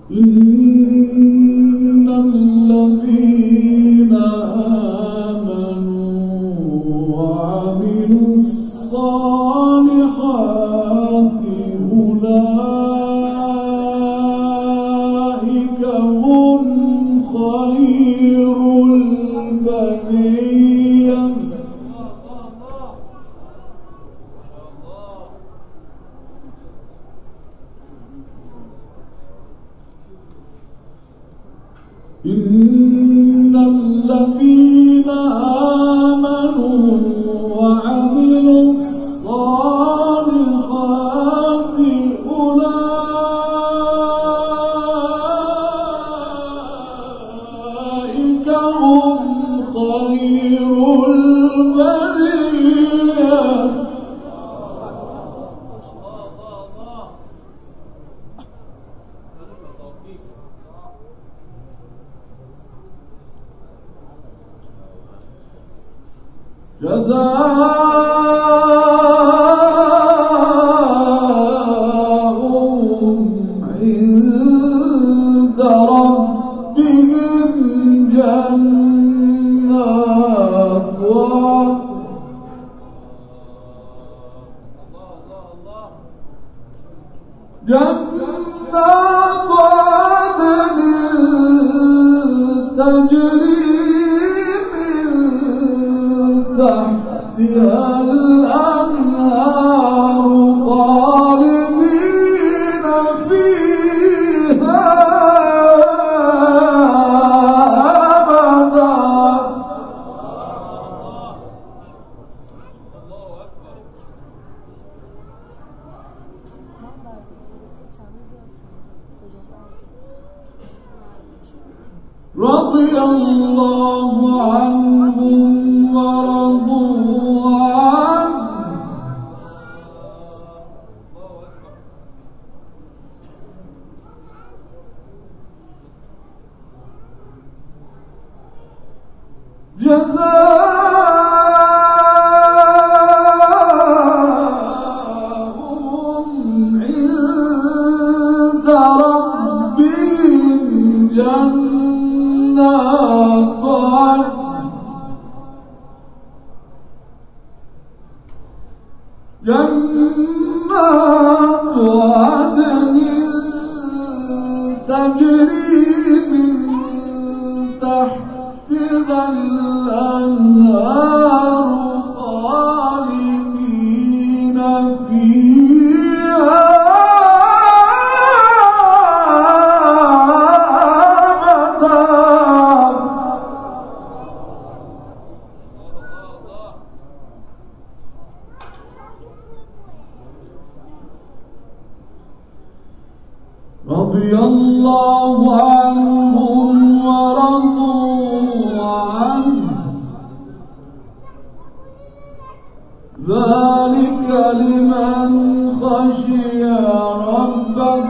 إن الذين آمنوا وعملوا الصالحات أولئك هم خير البرية. إن الذين آمنوا وعملوا الصالحات أولئك هم خير البرية. جزاؤهم عند ربهم جنات عدن تجري تحتها الأنهار خالدين فيها أبدا. رضي الله عنهم ورضوا عنه جزاؤهم عند ربهم جنات عدن تجري من تحتها الأنهار خالدين فيها أبدا. رضي الله عنهم ورضوا عنه ذلك لمن خشي ربه.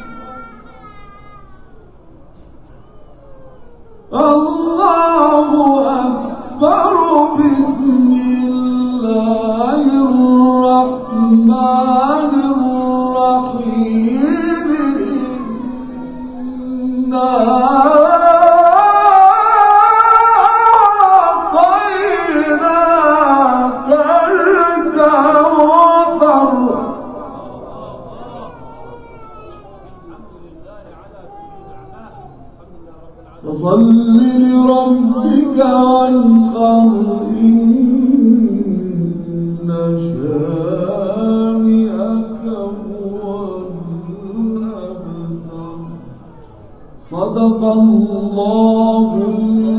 الله أكبر. بسم الله الرحمن الرحيم. أعطيناك الكوثر فصل لربك وانحر إن شانئك هو الأبتر. صدق الله